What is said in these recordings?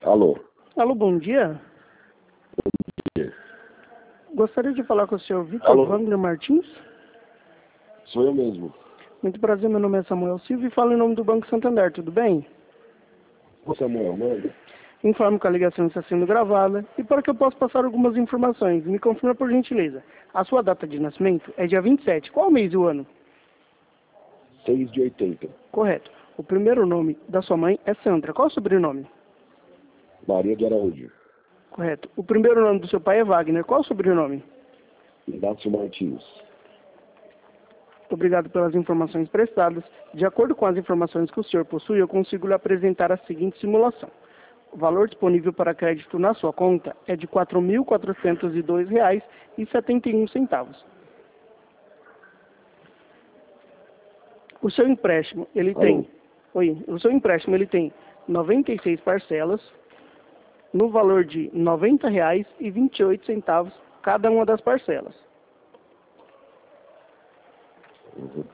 Alô? Alô, bom dia. Gostaria de falar com o senhor Vitor Alô? Wagner Martins. Sou eu mesmo. Muito prazer, meu nome é Samuel Silva e falo em nome do Banco Santander, tudo bem? Ô Samuel, manda. Informo que a ligação está sendo gravada e para que eu possa passar algumas informações, me confirma por gentileza. A sua data de nascimento é dia 27. Qual mês e o ano? 6 de 80. Correto. O primeiro nome da sua mãe é Sandra. Qual é o sobrenome? Maria de Araújo. Correto. O primeiro nome do seu pai é Wagner. Qual é o sobrenome? Inácio Martins. Muito obrigado pelas informações prestadas. De acordo com as informações que o senhor possui, eu consigo lhe apresentar a seguinte simulação. O valor disponível para crédito na sua conta é de R$ 4.402,71. O seu empréstimo, ele tem... O seu empréstimo, ele tem 96 parcelas, no valor de R$ 90,28 cada uma das parcelas. Uhum.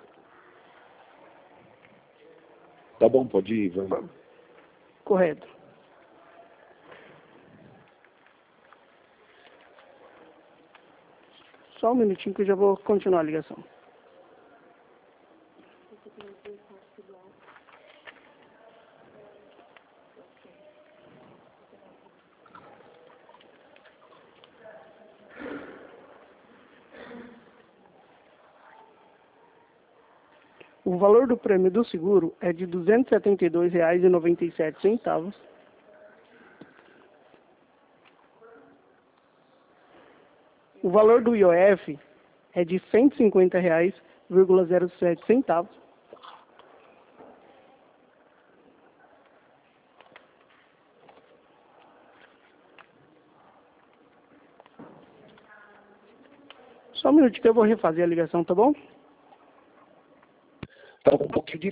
Tá bom, pode ir, vamos. Correto. Só um minutinho que eu já vou continuar a ligação. O valor do prêmio do seguro é de R$ 272,97. O valor do IOF é de R$ 150,07. Só um minutinho que eu vou refazer a ligação, tá bom? Tá um pouquinho